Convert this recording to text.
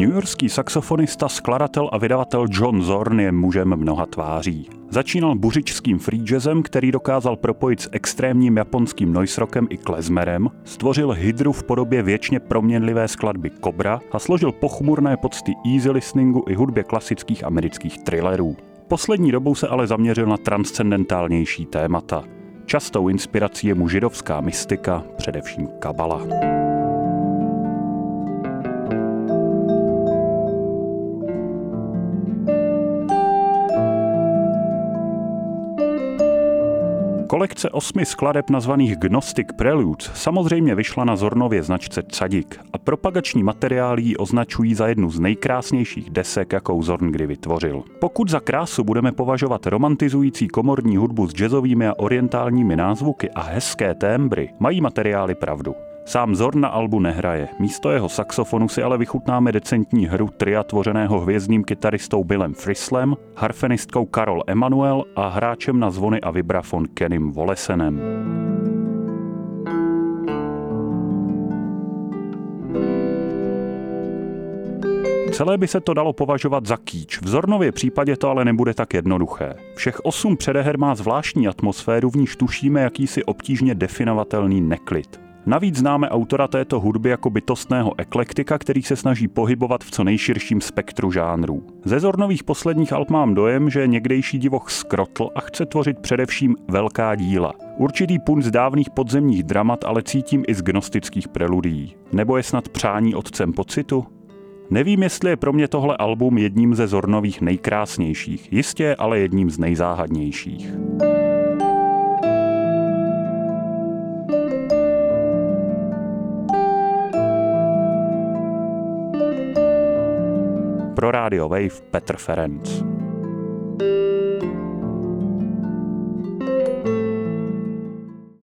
Newyorský saxofonista, skladatel a vydavatel John Zorn je mužem mnoha tváří. Začínal buřičským free jazzem, který dokázal propojit s extrémním japonským noise rockem i klezmerem, stvořil hydru v podobě věčně proměnlivé skladby Cobra a složil pochmurné pocty easy listeningu i hudbě klasických amerických thrillerů. Poslední dobou se ale zaměřil na transcendentálnější témata. Častou inspirací je mu židovská mystika, především kabala. Kolekce 8 skladeb nazvaných Gnostic Preludes samozřejmě vyšla na Zornově značce Tzadik a propagační materiály ji označují za jednu z nejkrásnějších desek, jakou Zorn kdy vytvořil. Pokud za krásu budeme považovat romantizující komorní hudbu s jazzovými a orientálními názvuky a hezké témbry, mají materiály pravdu. Sám Zorn na albu nehraje, místo jeho saxofonu si ale vychutnáme decentní hru tria tvořeného hvězdným kytaristou Billem Frislem, harfenistkou Carol Emanuel a hráčem na zvony a vibrafon Kenym Wolesenem. Celé by se to dalo považovat za kýč, v Zornově případě to ale nebude tak jednoduché. Všech 8 předeher má zvláštní atmosféru, v níž tušíme jakýsi obtížně definovatelný neklid. Navíc známe autora této hudby jako bytostného eklektika, který se snaží pohybovat v co nejširším spektru žánrů. Ze Zornových posledních alb mám dojem, že někdejší divoch skrotl a chce tvořit především velká díla. Určitý punt z dávných podzemních dramat ale cítím i z gnostických preludií. Nebo je snad přání otcem pocitu? Nevím, jestli je pro mě tohle album jedním ze Zornových nejkrásnějších, jistě ale jedním z nejzáhadnějších. Pro Radio Wave Petr Ferenc.